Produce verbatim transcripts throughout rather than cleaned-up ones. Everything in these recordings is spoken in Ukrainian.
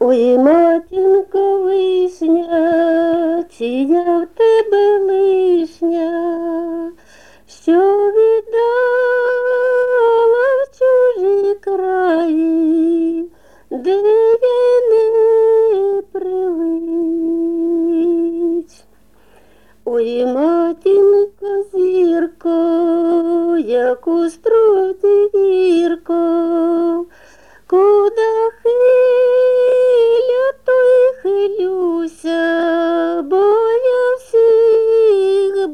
Ой, матінко вишня, чи я в тебе лишня, що віддала в чужі краї, де я не привить. Ой, матінко зірко, як у струті гірко, куда хиля, то й хилюся, бо я всіх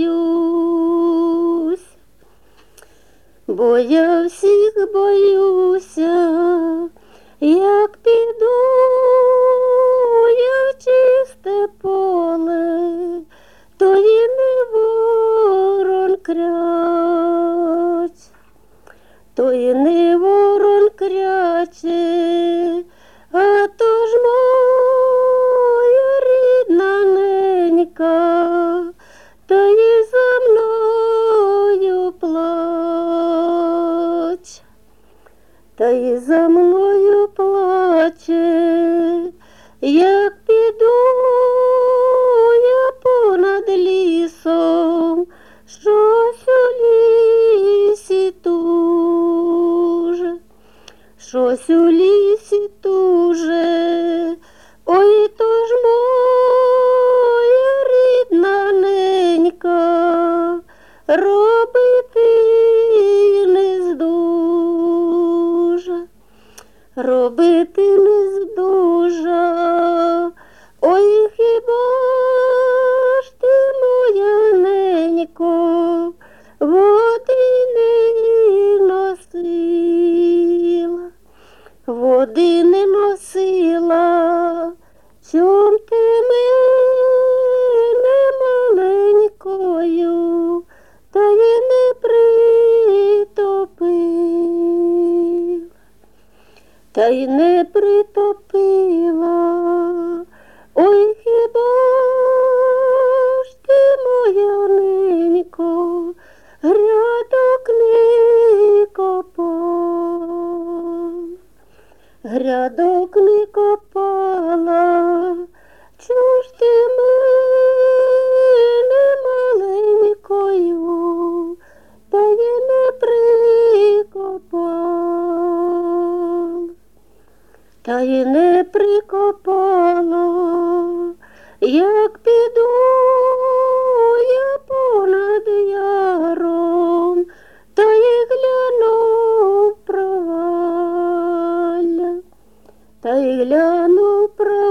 боюсь, бо я всіх боюся, як піду я в чисте поле, то й не ворон кряч, то й не ворон кряче, а то ж моя рідна ненька, та й за мною плач, та й за мною плаче, як піду я понад лісом, щось у лісі туже, щось у лісі туже, ой, то ж моя рідна ненька, робити не здужа, робити не здужа, ой, хіба ж ти, моя ненько, води не носила, води не носила, чом ти мене маленькою, та й не притопила, та й не притопила, ой, хіба ж ти, моя ненько, грядок не копала, грядок не копала, чого ж ти мене маленькою, та й не прикопала, та й не прикопала, як піду я понад яром, та й гляну в провалля, та й гляну в провалля.